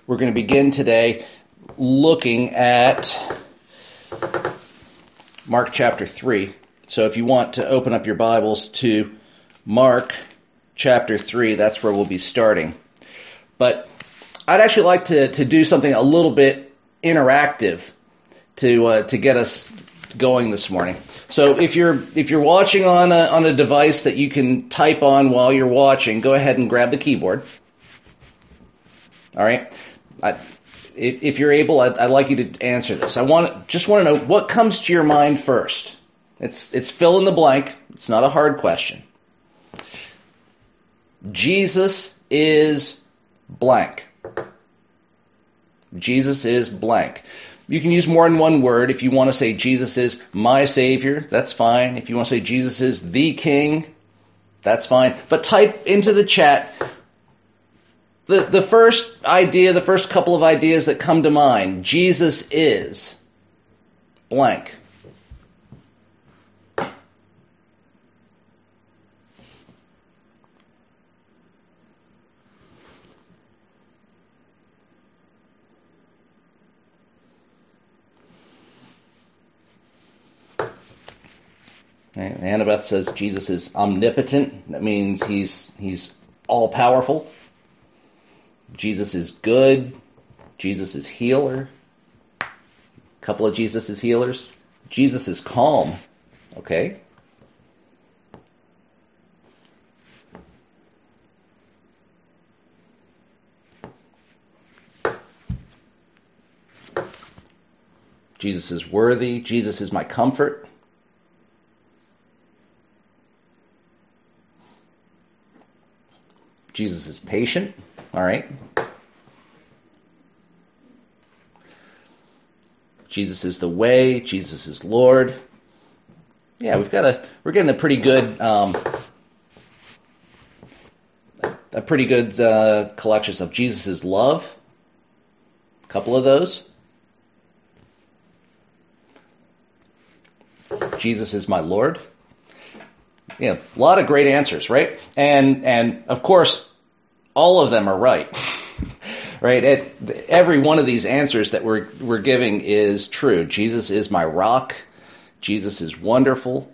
We're going to begin today looking at Mark chapter 3. So if you want to open up your Bibles to Mark chapter 3, that's where we'll be starting. But I'd actually like to do something a little bit interactive to get us going this morning. So if you're watching on a device that you can type on while you're watching, go ahead and grab the keyboard. All right. If you're able, I'd like you to answer this. Just want to know what comes to your mind first. It's fill in the blank. It's not a hard question. Jesus is blank. Jesus is blank. You can use more than one word. If you want to say Jesus is my Savior, that's fine. If you want to say Jesus is the King, that's fine. But type into the chat the first idea, the first couple of ideas that come to mind. Jesus is blank. Okay, Annabeth says Jesus is omnipotent. That means he's all-powerful. Jesus is good. Jesus is healer. A couple of Jesus is healers. Jesus is calm. Okay. Jesus is worthy. Jesus is my comfort. Jesus is patient. All right. Jesus is the way. Jesus is Lord. Yeah, we're getting a pretty good collection of Jesus is love. A couple of those. Jesus is my Lord. Yeah, a lot of great answers, right? And of course, all of them are right, right? Every one of these answers that we're giving is true. Jesus is my rock. Jesus is wonderful.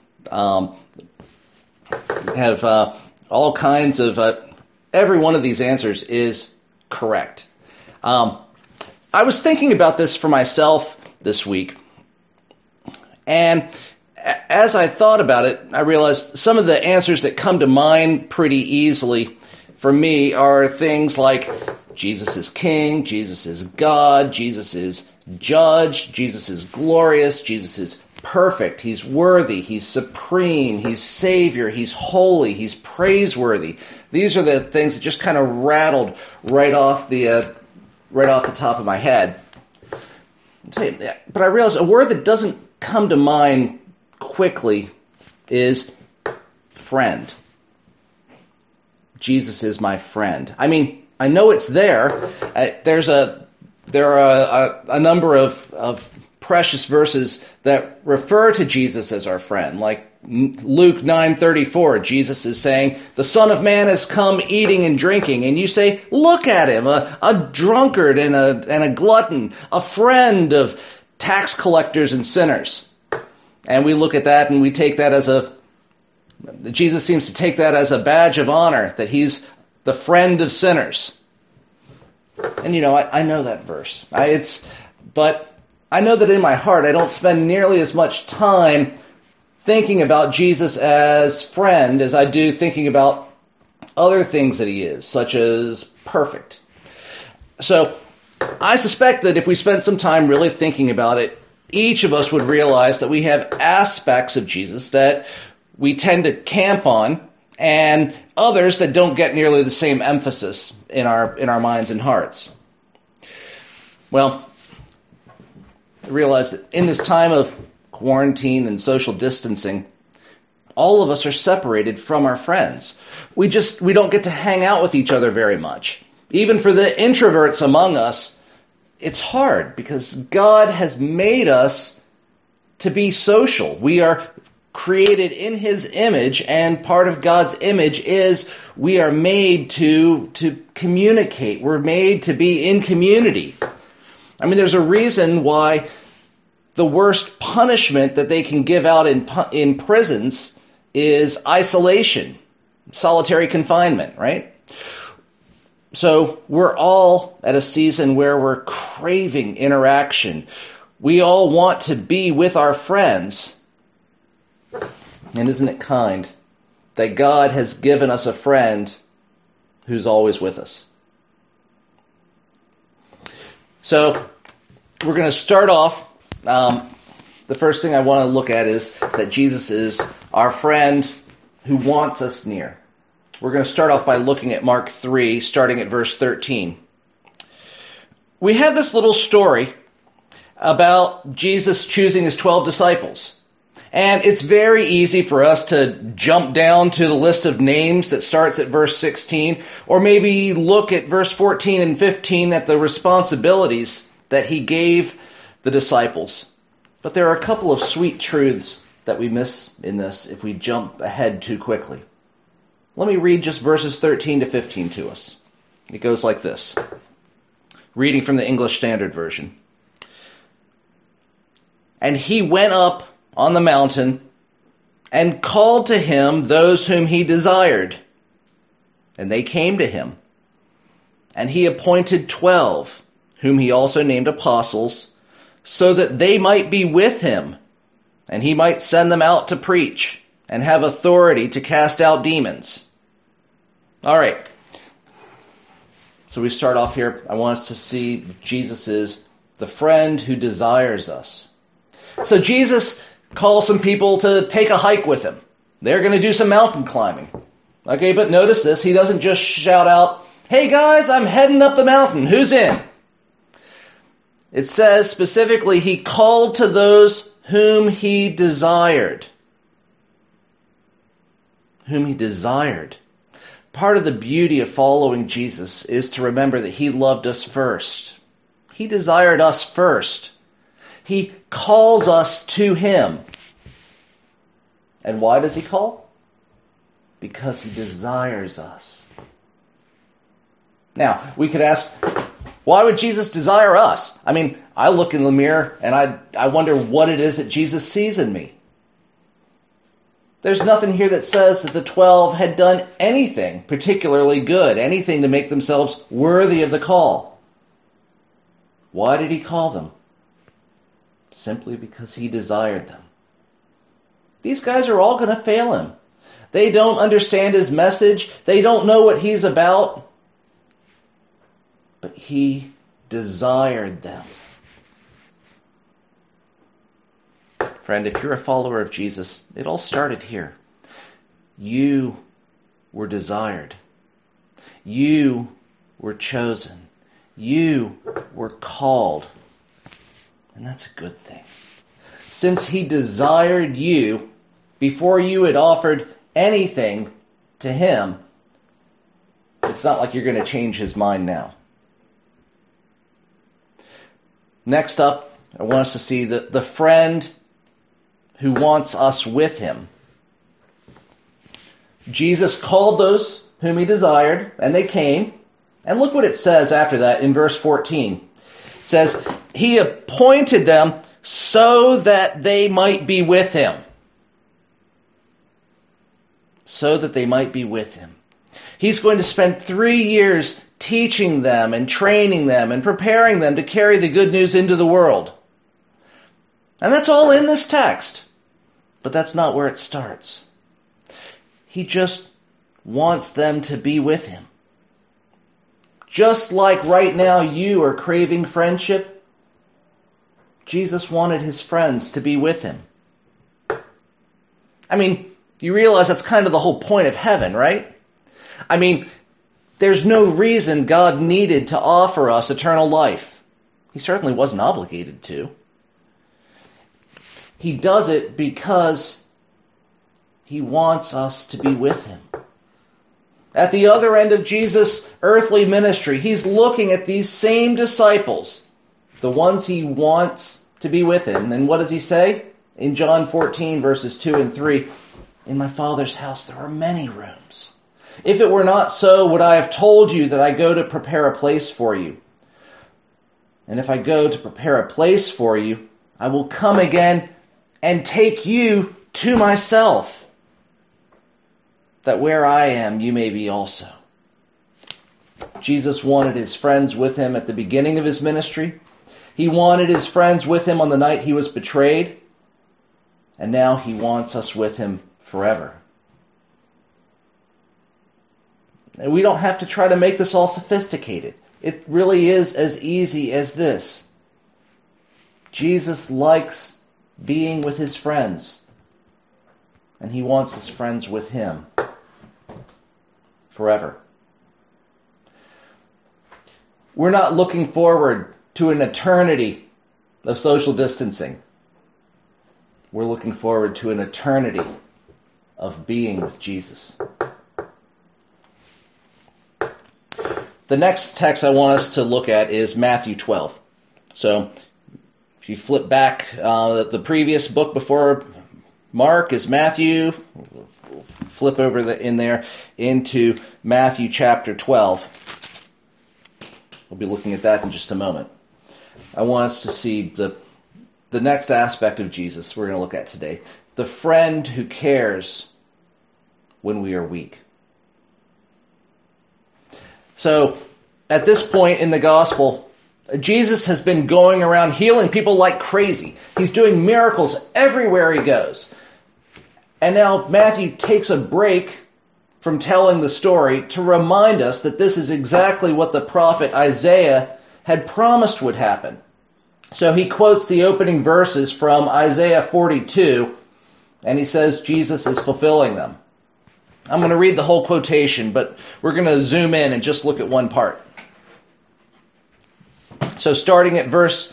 Have all kinds of. Every one of these answers is correct. I was thinking about this for myself this week, and as I thought about it, I realized some of the answers that come to mind pretty easily for me are things like Jesus is King, Jesus is God, Jesus is Judge, Jesus is glorious, Jesus is perfect, He's worthy, He's supreme, He's Savior, He's holy, He's praiseworthy. These are the things that just kind of rattled right off the top of my head. But I realized a word that doesn't come to mind quickly is friend. Jesus is my friend. I mean, I know it's there. There are a number of precious verses that refer to Jesus as our friend. Like Luke 9:34, Jesus is saying, "The Son of Man has come eating and drinking." And you say, look at him, a drunkard and a glutton, a friend of tax collectors and sinners. And we look at that and we take that as Jesus seems to take that as a badge of honor, that he's the friend of sinners. And I know that verse. But I know that in my heart I don't spend nearly as much time thinking about Jesus as friend as I do thinking about other things that he is, such as perfect. So I suspect that if we spent some time really thinking about it, each of us would realize that we have aspects of Jesus that we tend to camp on, and others that don't get nearly the same emphasis in our minds and hearts. Well, I realize that in this time of quarantine and social distancing, all of us are separated from our friends. We don't get to hang out with each other very much. Even for the introverts among us, it's hard because God has made us to be social. We are created in his image, and part of God's image is we are made to communicate. We're made to be in community. I mean, there's a reason why the worst punishment that they can give out in prisons is isolation, solitary confinement, right? So we're all at a season where we're craving interaction. We all want to be with our friends. And isn't it kind that God has given us a friend who's always with us? So we're going to start off. The first thing I want to look at is that Jesus is our friend who wants us near. We're going to start off by looking at Mark 3, starting at verse 13. We have this little story about Jesus choosing his 12 disciples. And it's very easy for us to jump down to the list of names that starts at verse 16, or maybe look at verse 14 and 15 at the responsibilities that he gave the disciples. But there are a couple of sweet truths that we miss in this if we jump ahead too quickly. Let me read just verses 13 to 15 to us. It goes like this, reading from the English Standard Version. And he went up on the mountain and called to him those whom he desired. And they came to him. And he appointed 12, whom he also named apostles, so that they might be with him, and he might send them out to preach and have authority to cast out demons. All right. So we start off here. I want us to see Jesus is the friend who desires us. So Jesus calls some people to take a hike with him. They're going to do some mountain climbing. Okay, but notice this. He doesn't just shout out, "Hey guys, I'm heading up the mountain. Who's in?" It says specifically, he called to those whom he desired. Whom he desired. Part of the beauty of following Jesus is to remember that he loved us first. He desired us first. He calls us to him. And why does he call? Because he desires us. Now, we could ask, why would Jesus desire us? I mean, I look in the mirror and I wonder what it is that Jesus sees in me. There's nothing here that says that the 12 had done anything particularly good, anything to make themselves worthy of the call. Why did he call them? Simply because he desired them. These guys are all going to fail him. They don't understand his message. They don't know what he's about. But he desired them. Friend, if you're a follower of Jesus, it all started here. You were desired. You were chosen. You were called. And that's a good thing. Since he desired you before you had offered anything to him, it's not like you're going to change his mind now. Next up, I want us to see the friend who wants us with him. Jesus called those whom he desired, and they came. And look what it says after that in verse 14. It says, he appointed them so that they might be with him. So that they might be with him. He's going to spend 3 years teaching them and training them and preparing them to carry the good news into the world. And that's all in this text. But that's not where it starts. He just wants them to be with him. Just like right now you are craving friendship, Jesus wanted his friends to be with him. I mean, you realize that's kind of the whole point of heaven, right? I mean, there's no reason God needed to offer us eternal life. He certainly wasn't obligated to. He does it because he wants us to be with him. At the other end of Jesus' earthly ministry, he's looking at these same disciples, the ones he wants to be with him. And what does he say? In John 14, verses 2 and 3, in my Father's house there are many rooms. If it were not so, would I have told you that I go to prepare a place for you? And if I go to prepare a place for you, I will come again and take you to myself, that where I am, you may be also. Jesus wanted his friends with him at the beginning of his ministry. He wanted his friends with him on the night he was betrayed. And now he wants us with him forever. And we don't have to try to make this all sophisticated. It really is as easy as this. Jesus likes being with his friends. And he wants his friends with him forever. We're not looking forward to an eternity of social distancing. We're looking forward to an eternity of being with Jesus. The next text I want us to look at is Matthew 12. So if you flip back, the previous book before Mark is Matthew. Flip over in there into Matthew chapter 12. We'll be looking at that in just a moment. I want us to see the next aspect of Jesus we're going to look at today. The friend who cares when we are weak. So, at this point in the gospel, Jesus has been going around healing people like crazy. He's doing miracles everywhere he goes. And now Matthew takes a break from telling the story to remind us that this is exactly what the prophet Isaiah had promised would happen. So he quotes the opening verses from Isaiah 42, and he says Jesus is fulfilling them. I'm going to read the whole quotation, but we're going to zoom in and just look at one part. So starting at verse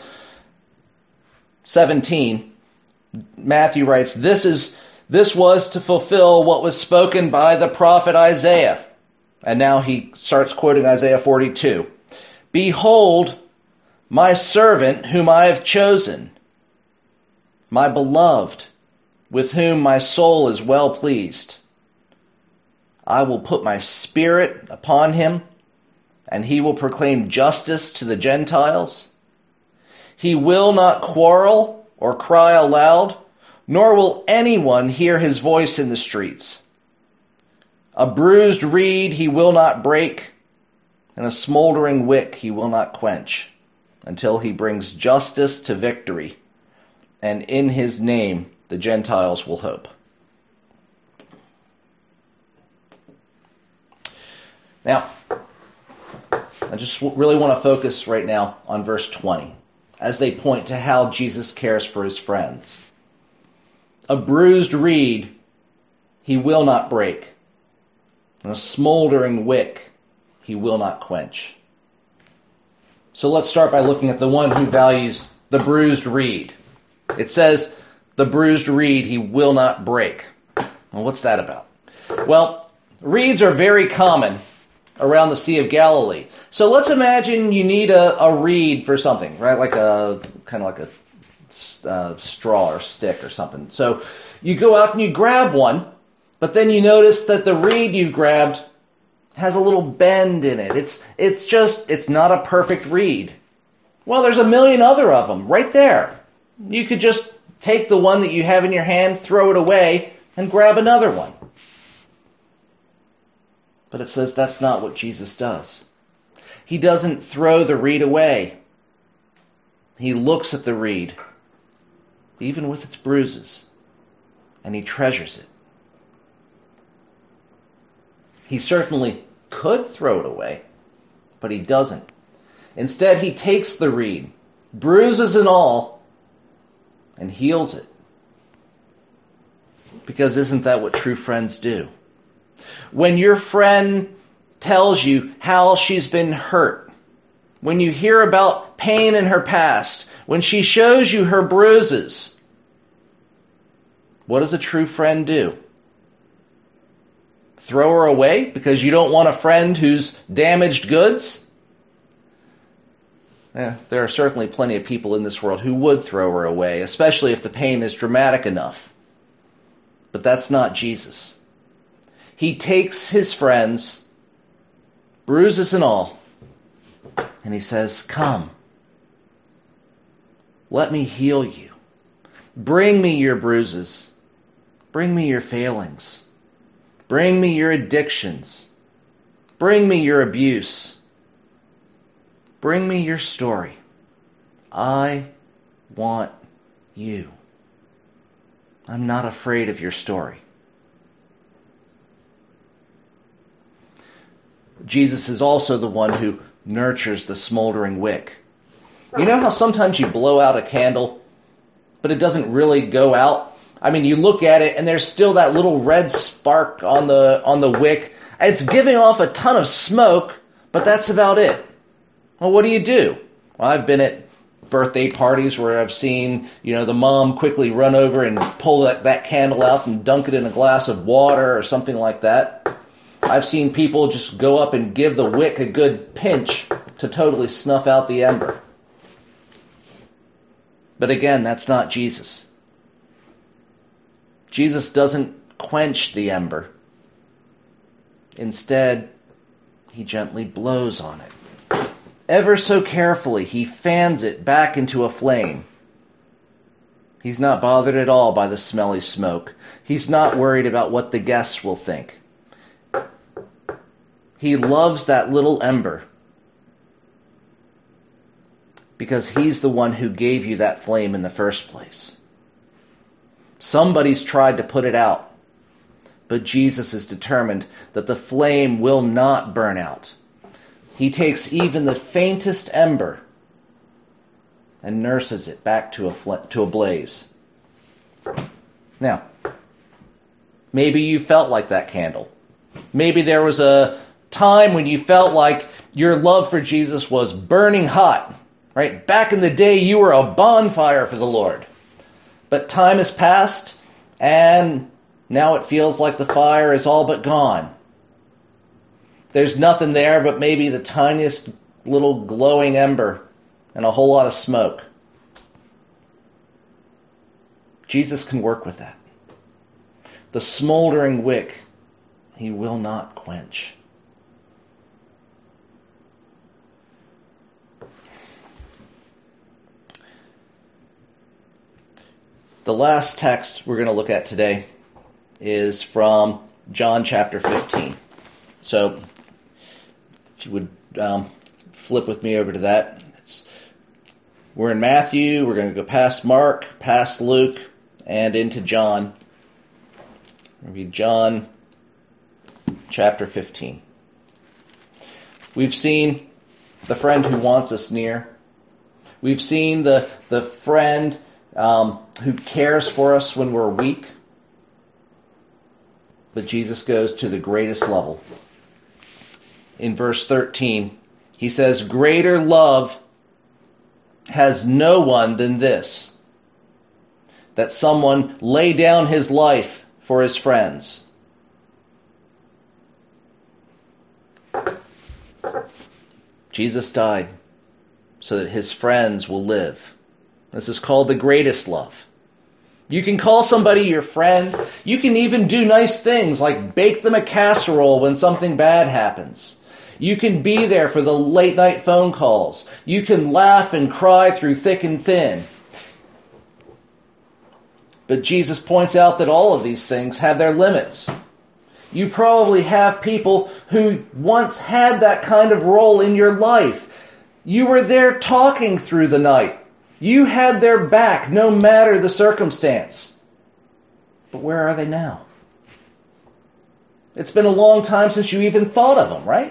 17, Matthew writes, This was to fulfill what was spoken by the prophet Isaiah. And now he starts quoting Isaiah 42. Behold, my servant whom I have chosen, my beloved, with whom my soul is well pleased. I will put my spirit upon him, and he will proclaim justice to the Gentiles. He will not quarrel or cry aloud, nor will anyone hear his voice in the streets. A bruised reed he will not break, and a smoldering wick he will not quench, until he brings justice to victory, and in his name the Gentiles will hope. Now, I just really want to focus right now on verse 20, as they point to how Jesus cares for his friends. A bruised reed he will not break, and a smoldering wick he will not quench. So let's start by looking at the one who values the bruised reed. It says, the bruised reed he will not break. Well, what's that about? Well, reeds are very common around the Sea of Galilee. So let's imagine you need a reed for something, right? Like a kind of like a straw or stick or something. So you go out and you grab one, but then you notice that the reed you've grabbed has a little bend in it. It's not a perfect reed. Well, there's a million other of them right there. You could just take the one that you have in your hand, throw it away, and grab another one. But it says that's not what Jesus does. He doesn't throw the reed away. He looks at the reed, even with its bruises, and he treasures it. He certainly could throw it away, but he doesn't. Instead, he takes the reed, bruises and all, and heals it. Because isn't that what true friends do? When your friend tells you how she's been hurt, when you hear about pain in her past, when she shows you her bruises, what does a true friend do? Throw her away because you don't want a friend who's damaged goods? There are certainly plenty of people in this world who would throw her away, especially if the pain is dramatic enough. But that's not Jesus. He takes his friends, bruises and all, and he says, "Come, let me heal you. Bring me your bruises. Bring me your failings. Bring me your addictions. Bring me your abuse. Bring me your story. I want you. I'm not afraid of your story." Jesus is also the one who nurtures the smoldering wick. You know how sometimes you blow out a candle, but it doesn't really go out? I mean, you look at it and there's still that little red spark on the wick. It's giving off a ton of smoke, but that's about it. Well, what do? Well, I've been at birthday parties where I've seen, the mom quickly run over and pull that candle out and dunk it in a glass of water or something like that. I've seen people just go up and give the wick a good pinch to totally snuff out the ember. But again, that's not Jesus. Jesus doesn't quench the ember. Instead, he gently blows on it. Ever so carefully, he fans it back into a flame. He's not bothered at all by the smelly smoke. He's not worried about what the guests will think. He loves that little ember because he's the one who gave you that flame in the first place. Somebody's tried to put it out, but Jesus is determined that the flame will not burn out. He takes even the faintest ember and nurses it back to a blaze. Now, maybe you felt like that candle. Maybe there was a time when you felt like your love for Jesus was burning hot, right? Back in the day, you were a bonfire for the Lord. But time has passed, and now it feels like the fire is all but gone. There's nothing there but maybe the tiniest little glowing ember and a whole lot of smoke. Jesus can work with that. The smoldering wick, he will not quench. The last text we're going to look at today is from John chapter 15. So, if you would flip with me over to that. We're in Matthew, we're going to go past Mark, past Luke, and into John. We'll read John chapter 15. We've seen the friend who wants us near. We've seen the friend who cares for us when we're weak. But Jesus goes to the greatest level. In verse 13, he says, "Greater love has no one than this, that someone lay down his life for his friends." Jesus died so that his friends will live. This is called the greatest love. You can call somebody your friend. You can even do nice things like bake them a casserole when something bad happens. You can be there for the late night phone calls. You can laugh and cry through thick and thin. But Jesus points out that all of these things have their limits. You probably have people who once had that kind of role in your life. You were there talking through the night. You had their back no matter the circumstance. But where are they now? It's been a long time since you even thought of them, right?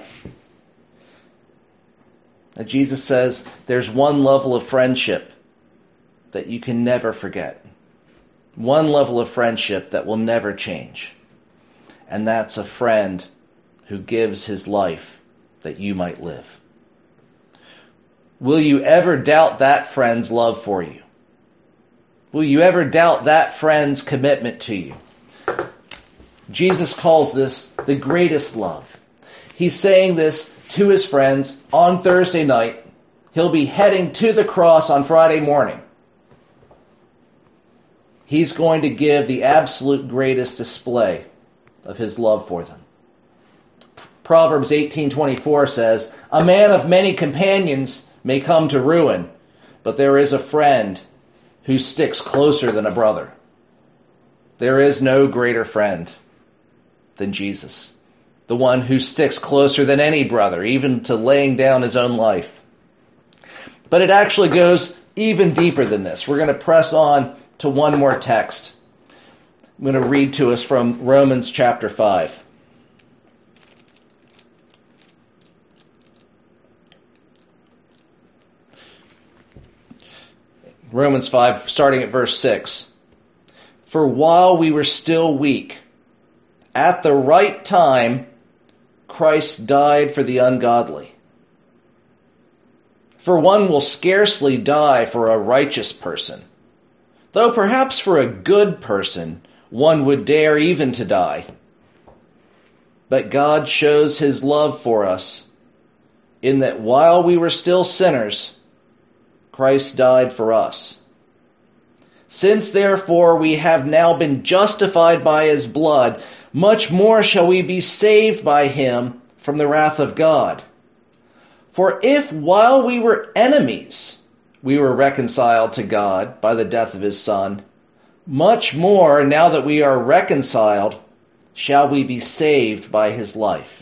And Jesus says there's one level of friendship that you can never forget. One level of friendship that will never change. And that's a friend who gives his life that you might live. Will you ever doubt that friend's love for you? Will you ever doubt that friend's commitment to you? Jesus calls this the greatest love. He's saying this to his friends on Thursday night. he'll be heading to the cross on Friday morning. He's going to give the absolute greatest display of his love for them. Proverbs 18:24 says, "A man of many companions may come to ruin, but there is a friend who sticks closer than a brother." There is no greater friend than Jesus, the one who sticks closer than any brother, even to laying down his own life. But it actually goes even deeper than this. We're going to press on to one more text. I'm going to read to us from Romans chapter 5. Romans 5, starting at verse 6. "For while we were still weak, at the right time, Christ died for the ungodly. For one will scarcely die for a righteous person, though perhaps for a good person one would dare even to die. But God shows his love for us, in that while we were still sinners, Christ died for us. Since therefore we have now been justified by his blood, much more shall we be saved by him from the wrath of God. For if while we were enemies, we were reconciled to God by the death of his Son, much more, now that we are reconciled, shall we be saved by his life."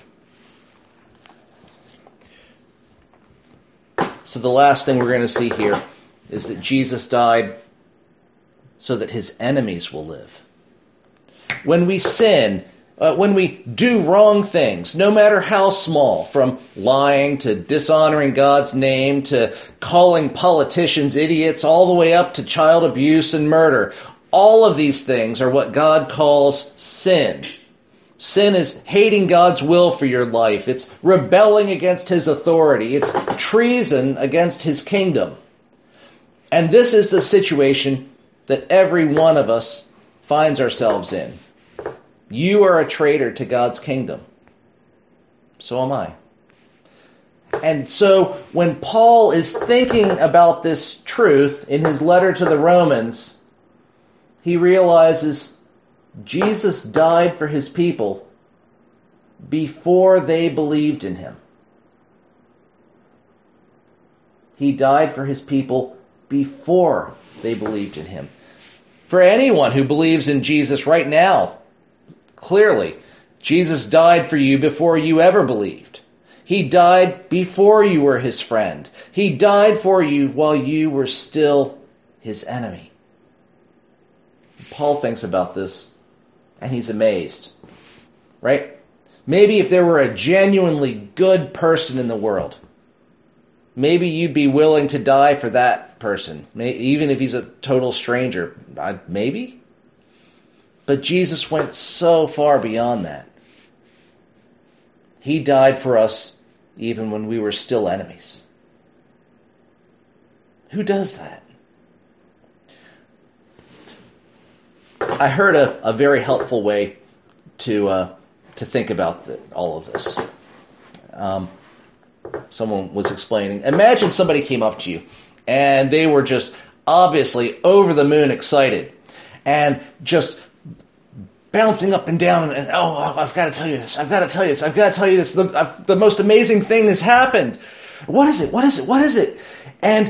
So the last thing we're going to see here is that Jesus died so that his enemies will live. When we sin, when we do wrong things, no matter how small, from lying to dishonoring God's name to calling politicians idiots, all the way up to child abuse and murder, all of these things are what God calls sin. Sin is hating God's will for your life. It's rebelling against his authority. It's treason against his kingdom. And this is the situation that every one of us finds ourselves in. You are a traitor to God's kingdom. So am I. And so when Paul is thinking about this truth in his letter to the Romans, he realizes Jesus died for his people before they believed in him. He died for his people before they believed in him. For anyone who believes in Jesus right now, clearly, Jesus died for you before you ever believed. He died before you were his friend. He died for you while you were still his enemy. Paul thinks about this, and he's amazed, right? Maybe if there were a genuinely good person in the world, maybe you'd be willing to die for that person, even if he's a total stranger. Maybe. But Jesus went so far beyond that. He died for us even when we were still enemies. Who does that? I heard a very helpful way to think about all of this. Someone was explaining. Imagine somebody came up to you, and they were just obviously over the moon excited, and just bouncing up and down, and I've got to tell you this, I've got to tell you this, I've got to tell you this, the most amazing thing has happened. What is it? What is it? What is it? And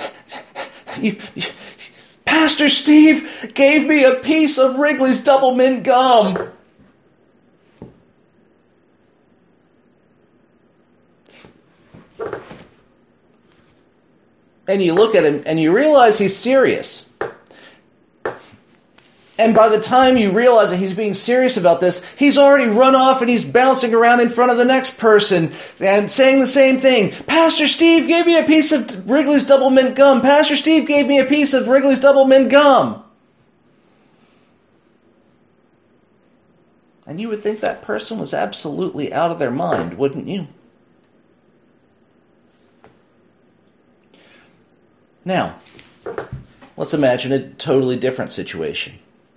Pastor Steve gave me a piece of Wrigley's Double Mint Gum. And you look at him and you realize he's serious. And by the time you realize that he's being serious about this, he's already run off and he's bouncing around in front of the next person and saying the same thing. Pastor Steve gave me a piece of Wrigley's Double Mint Gum. Pastor Steve gave me a piece of Wrigley's Double Mint Gum. And you would think that person was absolutely out of their mind, wouldn't you? Now, let's imagine a totally different situation.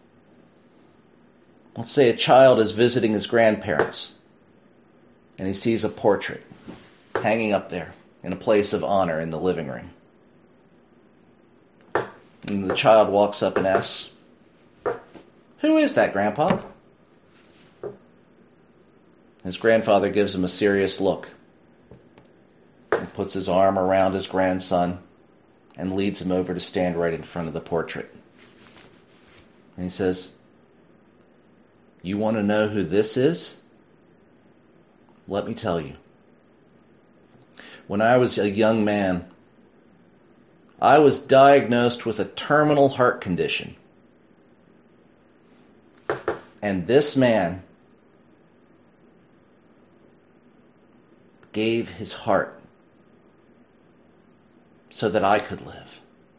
Let's say a child is visiting his grandparents, and he sees a portrait hanging up there in a place of honor in the living room. And the child walks up and asks, "Who is that, Grandpa?" His grandfather gives him a serious look. He puts his arm around his grandson and leads him over to stand right in front of the portrait. And he says, "You want to know who this is? Let me tell you. When I was a young man, I was diagnosed with a terminal heart condition. And this man gave his heart so that I could live.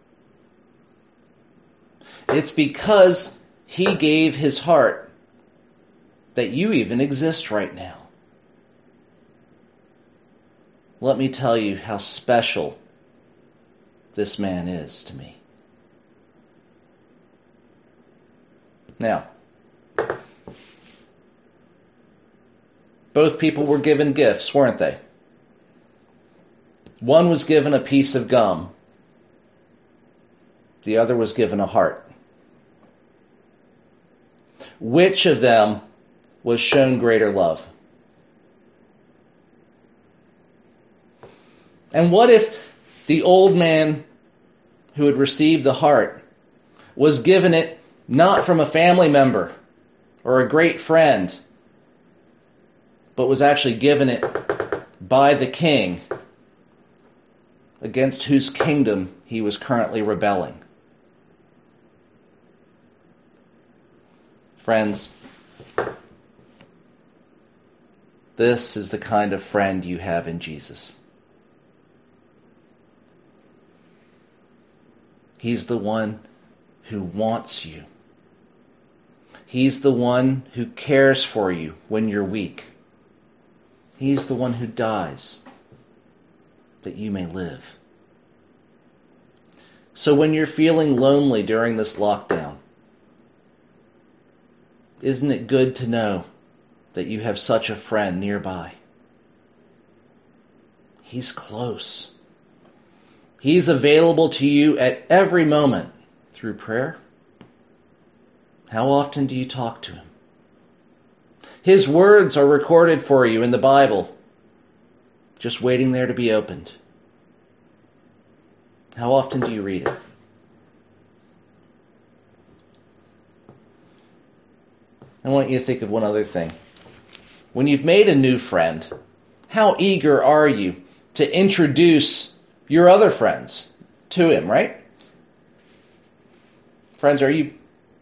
It's because he gave his heart that you even exist right now. Let me tell you how special this man is to me." Now, both people were given gifts, weren't they? One was given a piece of gum. The other was given a heart. Which of them was shown greater love? And what if the old man who had received the heart was given it not from a family member or a great friend, but was actually given it by the king against whose kingdom he was currently rebelling? Friends, this is the kind of friend you have in Jesus. He's the one who wants you. He's the one who cares for you when you're weak. He's the one who dies that you may live. So when you're feeling lonely during this lockdown, isn't it good to know that you have such a friend nearby? He's close. He's available to you at every moment through prayer. How often do you talk to him? His words are recorded for you in the Bible, just waiting there to be opened. How often do you read it? I want you to think of one other thing. When you've made a new friend, how eager are you to introduce your other friends to him, right? Friends, are you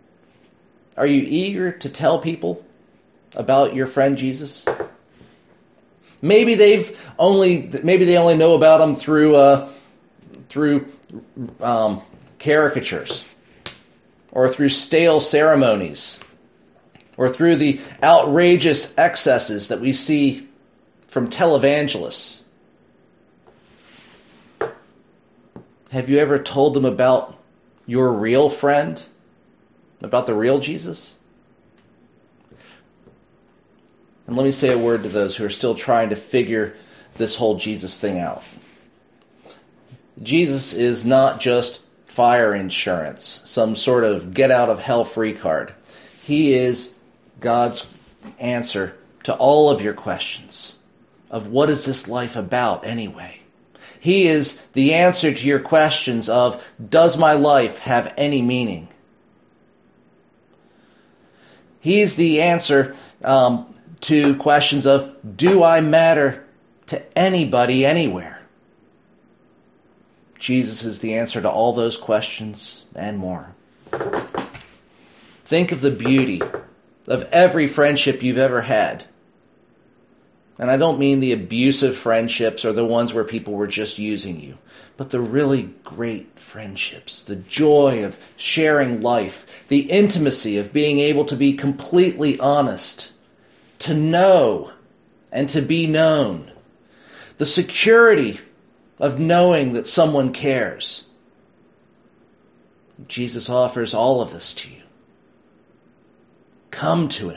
eager to tell people about your friend Jesus? Maybe they only know about him through caricatures, or through stale ceremonies, or through the outrageous excesses that we see from televangelists. Have you ever told them about your real friend? About the real Jesus? And let me say a word to those who are still trying to figure this whole Jesus thing out. Jesus is not just fire insurance, some sort of get-out-of-hell-free card. He is God's answer to all of your questions of what is this life about anyway? He is the answer to your questions of, does my life have any meaning? He's the answer to questions of, do I matter to anybody anywhere? Jesus is the answer to all those questions and more. Think of the beauty of every friendship you've ever had. And I don't mean the abusive friendships or the ones where people were just using you, but the really great friendships, the joy of sharing life, the intimacy of being able to be completely honest, to know and to be known, the security of knowing that someone cares. Jesus offers all of this to you. Come to him.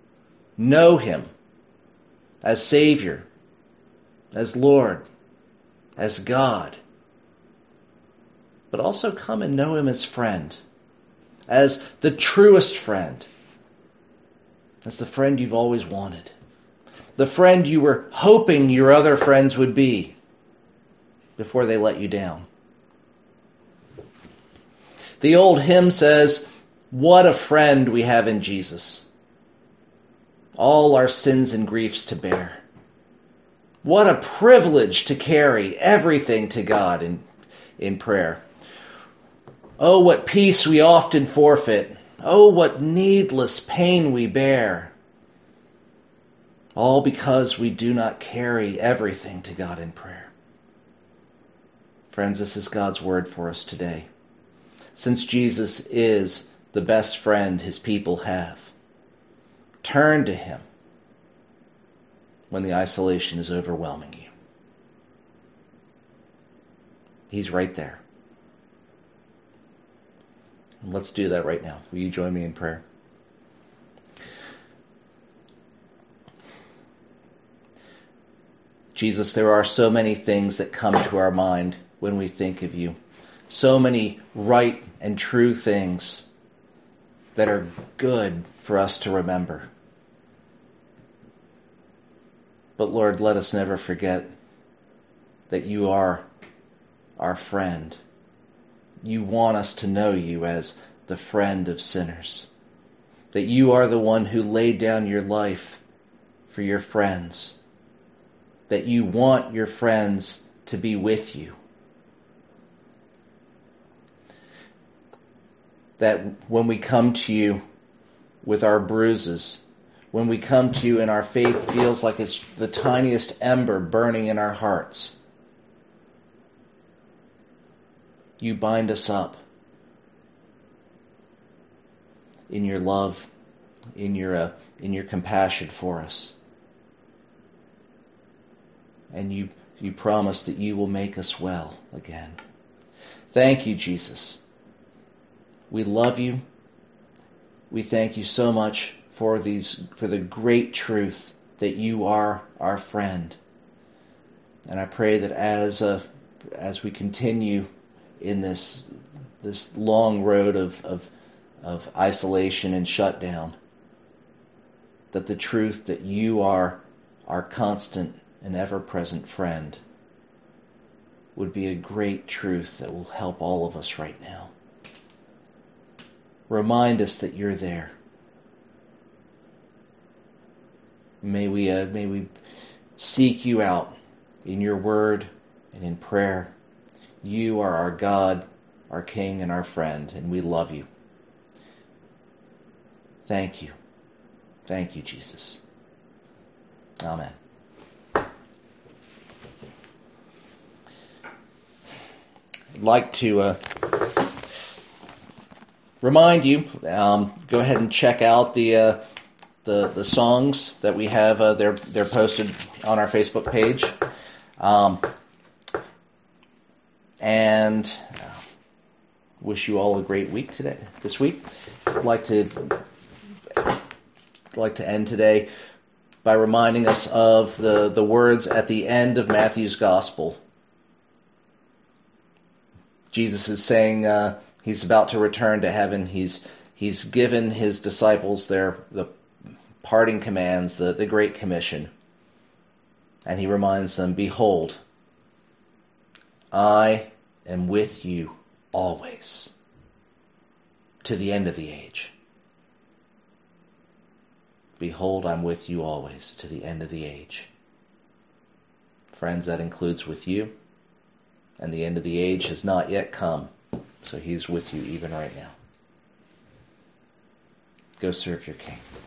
Know him as Savior, as Lord, as God, but also come and know him as friend, as the truest friend, as the friend you've always wanted, the friend you were hoping your other friends would be before they let you down. The old hymn says, "What a friend we have in Jesus, all our sins and griefs to bear. What a privilege to carry everything to God in prayer. Oh, what peace we often forfeit. Oh, what needless pain we bear. All because we do not carry everything to God in prayer." Friends, this is God's word for us today. Since Jesus is the best friend his people have, turn to him when the isolation is overwhelming you. He's right there. And let's do that right now. Will you join me in prayer? Jesus, there are so many things that come to our mind when we think of you. So many right and true things that are good for us to remember. But Lord, let us never forget that you are our friend. You want us to know you as the friend of sinners. That you are the one who laid down your life for your friends. That you want your friends to be with you. That when we come to you with our bruises, when we come to you and our faith feels like it's the tiniest ember burning in our hearts, you bind us up in your love, in your compassion for us. And you promise that you will make us well again. Thank you, Jesus. We love you. We thank you so much for the great truth that you are our friend. And I pray that as we continue in this long road of isolation and shutdown, that the truth that you are our constant and ever-present friend would be a great truth that will help all of us right now. Remind us that you're there. May we seek you out in your word and in prayer. You are our God, our King, and our friend, and we love you. Thank you. Thank you, Jesus. Amen. I'd like to remind you, go ahead and check out the songs that we have. They're posted on our Facebook page. And wish you all a great week this week. I'd like to end today by reminding us of the words at the end of Matthew's Gospel. Jesus is saying he's about to return to heaven. He's given his disciples the parting commands, the Great Commission. And he reminds them, "Behold, I am with you always, to the end of the age." Behold, I'm with you always, to the end of the age. Friends, that includes with you. And the end of the age has not yet come. So he's with you even right now. Go serve your King.